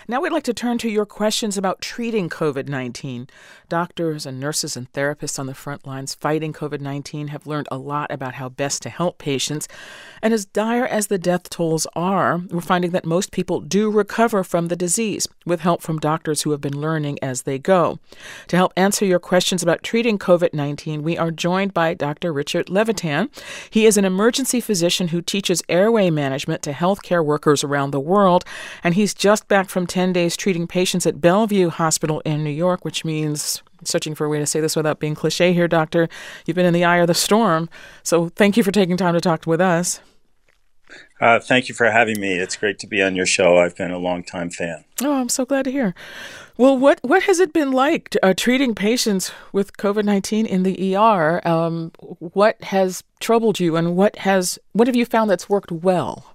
Now we'd like to turn to your questions about treating COVID-19. Doctors and nurses and therapists on the front lines fighting COVID-19 have learned a lot about how best to help patients. And as dire as the death tolls are, we're finding that most people do recover from the disease, with help from doctors who have been learning as they go. To help answer your questions about treating COVID-19, we are joined by Dr. Richard Levitan. He is an emergency physician who teaches airway management to healthcare workers around the world, and he's just back from 10 days treating patients at Bellevue Hospital in New York, which means, searching for a way to say this without being cliche here, Doctor, you've been in the eye of the storm. So thank you for taking time to talk with us. Thank you for having me. It's great to be on your show. I've been a longtime fan. Oh, I'm so glad to hear. Well, what has it been like treating patients with COVID-19 in the ER? What has troubled you, and what have you found that's worked well?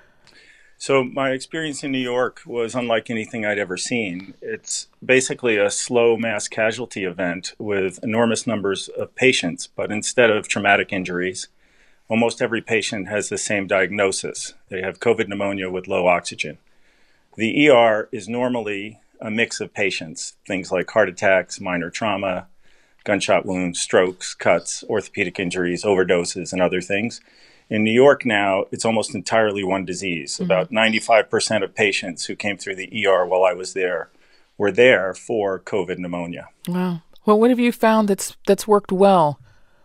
So my experience in New York was unlike anything I'd ever seen. It's basically a slow mass casualty event with enormous numbers of patients, but instead of traumatic injuries, almost every patient has the same diagnosis. They have COVID pneumonia with low oxygen. The ER is normally a mix of patients, things like heart attacks, minor trauma, gunshot wounds, strokes, cuts, orthopedic injuries, overdoses, and other things. In New York now, it's almost entirely one disease. Mm-hmm. About 95% of patients who came through the ER while I was there were there for COVID pneumonia. Wow. Well, what have you found that's worked well?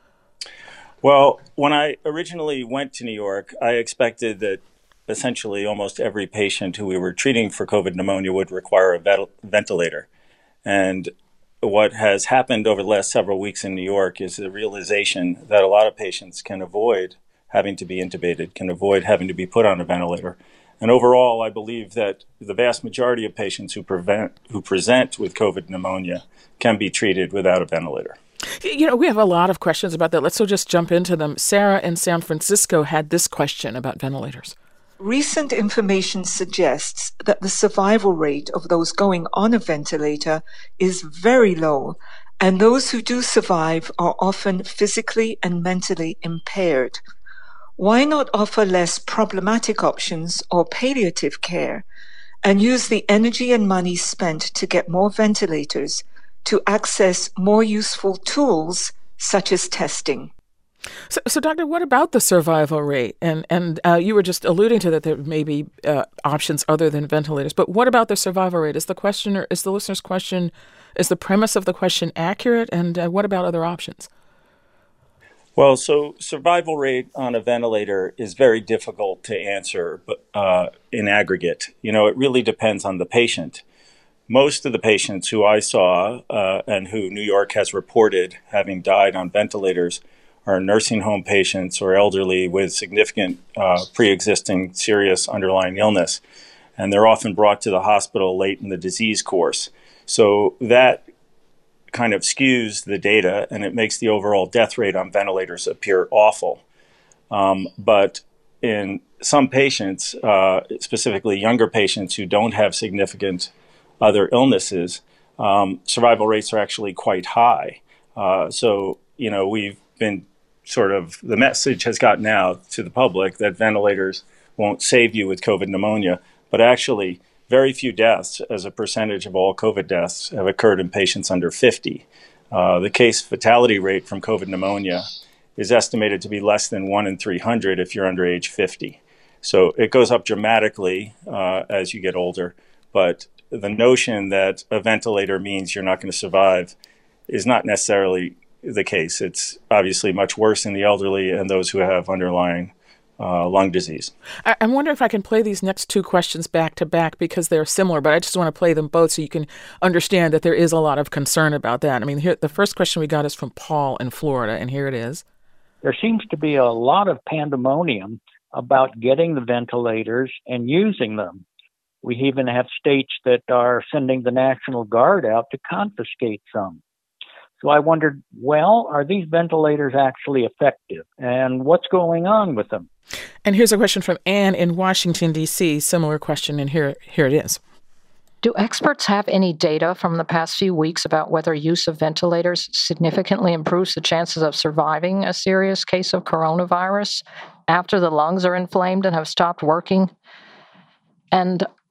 Well, when I originally went to New York, I expected that essentially almost every patient who we were treating for COVID pneumonia would require a ventilator. And what has happened over the last several weeks in New York is the realization that a lot of patients can avoid having to be intubated, can avoid having to be put on a ventilator. And overall, I believe that the vast majority of patients who present with COVID pneumonia can be treated without a ventilator. You know, we have a lot of questions about that. Let's just jump into them. Sarah in San Francisco had this question about ventilators. Recent information suggests that the survival rate of those going on a ventilator is very low, and those who do survive are often physically and mentally impaired. Why not offer less problematic options or palliative care and use the energy and money spent to get more ventilators to access more useful tools such as testing? So, Doctor, what about the survival rate? And you were just alluding to that there may be options other than ventilators, but what about the survival rate? Is the listener's question, is the premise of the question accurate? And what about other options? Well, so survival rate on a ventilator is very difficult to answer in aggregate. You know, it really depends on the patient. Most of the patients who I saw and who New York has reported having died on ventilators are nursing home patients or elderly with significant pre-existing serious underlying illness. And they're often brought to the hospital late in the disease course. So that kind of skews the data, and it makes the overall death rate on ventilators appear awful. But in some patients, specifically younger patients who don't have significant other illnesses, survival rates are actually quite high. So, you know, we've been the message has gotten out to the public that ventilators won't save you with COVID pneumonia, but actually very few deaths as a percentage of all COVID deaths have occurred in patients under 50. The case fatality rate from COVID pneumonia is estimated to be less than 1 in 300 if you're under age 50. So it goes up dramatically as you get older, but the notion that a ventilator means you're not going to survive is not necessarily the case. It's obviously much worse in the elderly and those who have underlying lung disease. I wonder if I can play these next two questions back to back because they're similar, but I just want to play them both so you can understand that there is a lot of concern about that. I mean, here, the first question we got is from Paul in Florida, and here it is. There seems to be a lot of pandemonium about getting the ventilators and using them. We even have states that are sending the National Guard out to confiscate some. So I wondered, well, are these ventilators actually effective? And what's going on with them? And here's a question from Anne in Washington, D.C. Similar question, and here it is. Do experts have any data from the past few weeks about whether use of ventilators significantly improves the chances of surviving a serious case of coronavirus after the lungs are inflamed and have stopped working? And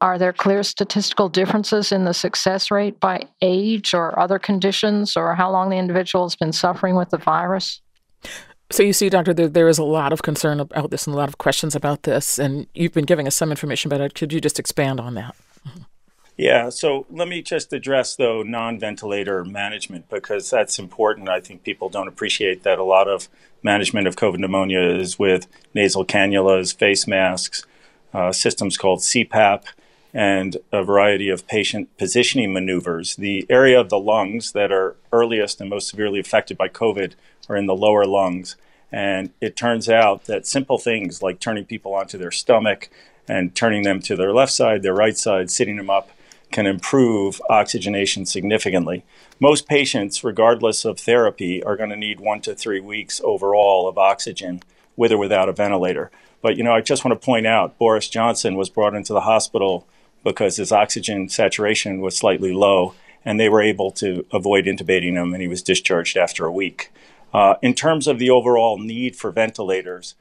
Are there clear statistical differences in the success rate by age or other conditions, or how long the individual has been suffering with the virus? So you see, Doctor, there is a lot of concern about this and a lot of questions about this, and you've been giving us some information about it. Could you just expand on that? Yeah, so let me just address, though, non-ventilator management, because that's important. I think people don't appreciate that a lot of management of COVID pneumonia is with nasal cannulas, face masks, systems called CPAP, and a variety of patient positioning maneuvers. The area of the lungs that are earliest and most severely affected by COVID are in the lower lungs. And it turns out that simple things like turning people onto their stomach and turning them to their left side, their right side, sitting them up, can improve oxygenation significantly. Most patients, regardless of therapy, are going to need 1 to 3 weeks overall of oxygen with or without a ventilator. But, I just want to point out, Boris Johnson was brought into the hospital because his oxygen saturation was slightly low, and they were able to avoid intubating him, and he was discharged after a week. In terms of the overall need for ventilators,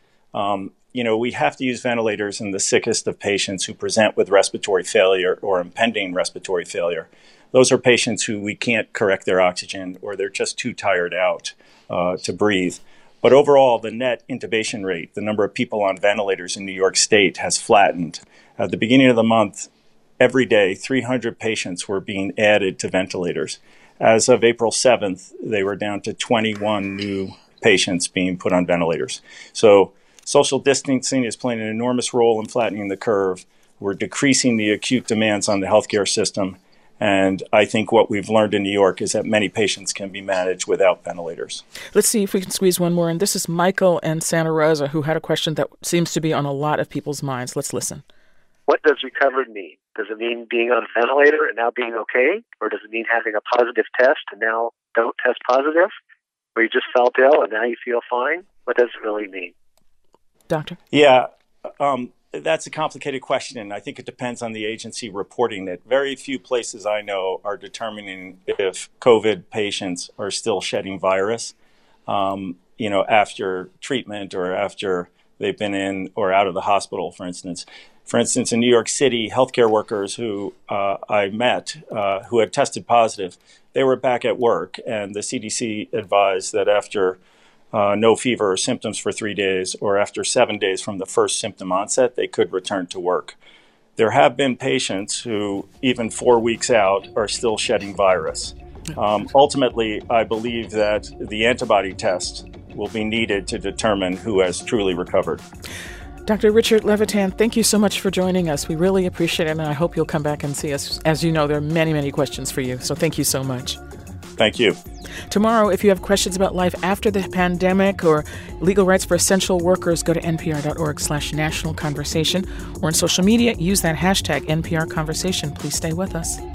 we have to use ventilators in the sickest of patients who present with respiratory failure or impending respiratory failure. Those are patients who we can't correct their oxygen or they're just too tired out to breathe. But overall, the net intubation rate, the number of people on ventilators in New York State, has flattened. At the beginning of the month, every day, 300 patients were being added to ventilators. As of April 7th, they were down to 21 new patients being put on ventilators. So social distancing is playing an enormous role in flattening the curve. We're decreasing the acute demands on the healthcare system. And I think what we've learned in New York is that many patients can be managed without ventilators. Let's see if we can squeeze one more in. This is Michael in Santa Rosa, who had a question that seems to be on a lot of people's minds. Let's listen. What does recovered mean? Does it mean being on a ventilator and now being okay? Or does it mean having a positive test and now don't test positive? Or you just felt ill and now you feel fine? What does it really mean? Doctor? Yeah, that's a complicated question. I think it depends on the agency reporting it. Very few places I know are determining if COVID patients are still shedding virus, after treatment or after they've been in or out of the hospital, for instance. For instance, in New York City, healthcare workers who I met who had tested positive, they were back at work, and the CDC advised that after no fever or symptoms for 3 days, or after 7 days from the first symptom onset, they could return to work. There have been patients who, even 4 weeks out, are still shedding virus. Ultimately, I believe that the antibody test will be needed to determine who has truly recovered. Dr. Richard Levitan, thank you so much for joining us. We really appreciate it, and I hope you'll come back and see us. As you know, there are many, many questions for you, so thank you so much. Thank you. Tomorrow, if you have questions about life after the pandemic or legal rights for essential workers, go to npr.org/national conversation, or on social media, use that hashtag NPR Conversation. Please stay with us.